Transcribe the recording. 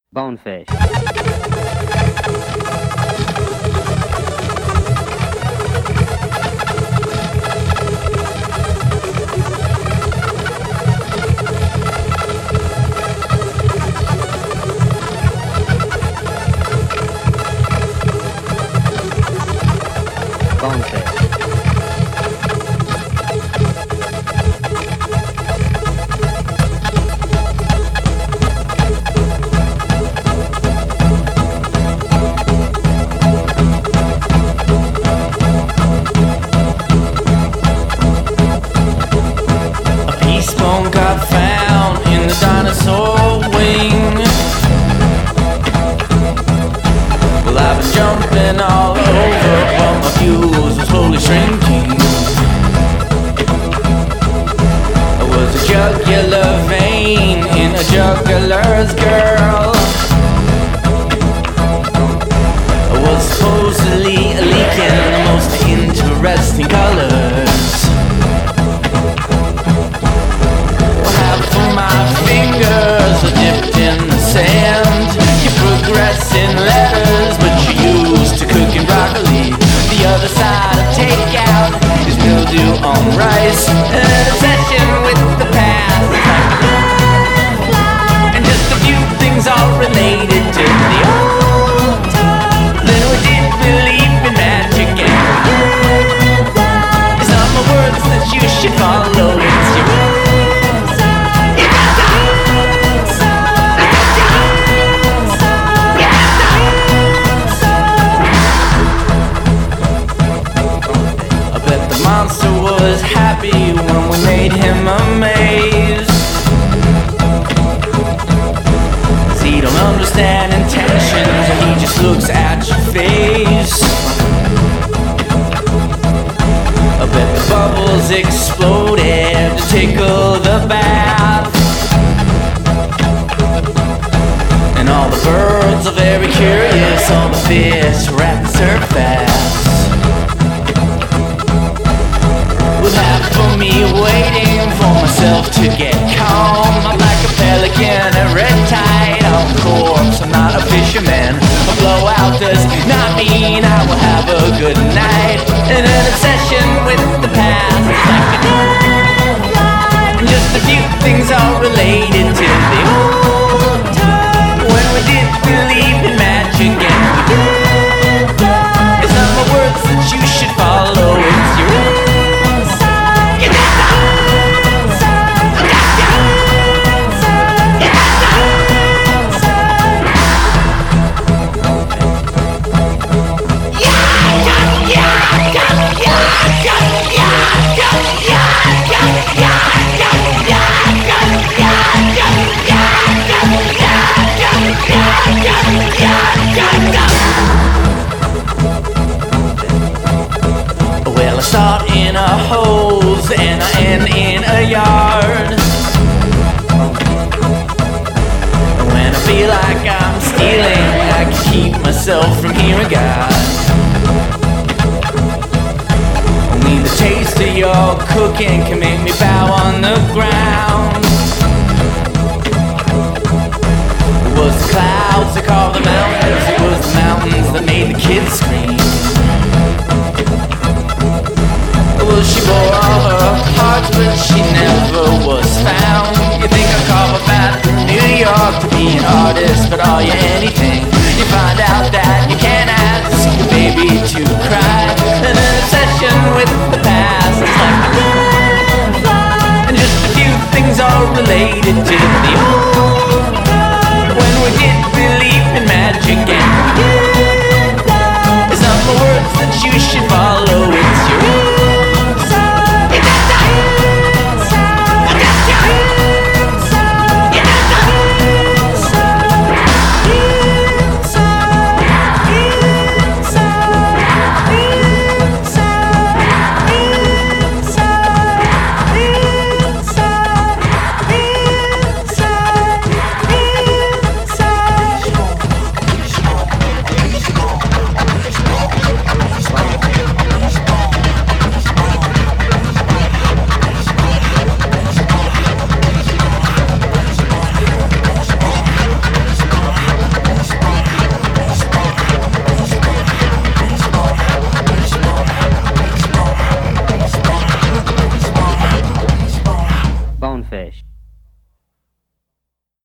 Bonefish. Bonefish. Peace bone got found in the dinosaur wing. Well, I've been jumping all over, but my fuse was slowly shrinking. It was a jugular vein in a jugular's girl. It was supposedly leaking the most interesting colors. Fingers are dipped in the sand. You progress in letters, but you're used to cooking broccoli. The other side of takeout is mildew on rice. An obsession with the past, and just a few things are related to the old time. Then we did believe in magic, and it's not my words that you should follow. It's your monster was happy when we made him a maze. 'Cause he don't understand intentions, he just looks at your face. I bet the bubbles exploded to tickle the bath. And all the birds are very curious, all the fish rats are fast. For me waiting for myself to get calm. I'm like a pelican, a red tide on corpse. I'm not a fisherman. A blowout does not mean I will have a good night. And an obsession with the past is like a light. And just a few things are related to the old time when we did believe in magic, and we did fly. It's not my words that you should follow, it's your own. Well, I start in a hose and I end in a yard. When I feel like I'm stealing, I can keep myself from hearing God. Only the taste of your cooking can make me bow on the ground. It was the clouds that carved the mountains, it was the mountains that made the kids scream. Well, she bore all her parts, but she never was found. You think I carve about New York to be an artist, but are you anything? You find out that you can't ask your baby to cry. And an obsession with the past is like a fly. And just a few things are related to the old time when we did believe in magic, and we did fly. It's not the words that you should follow, it's your own. fish.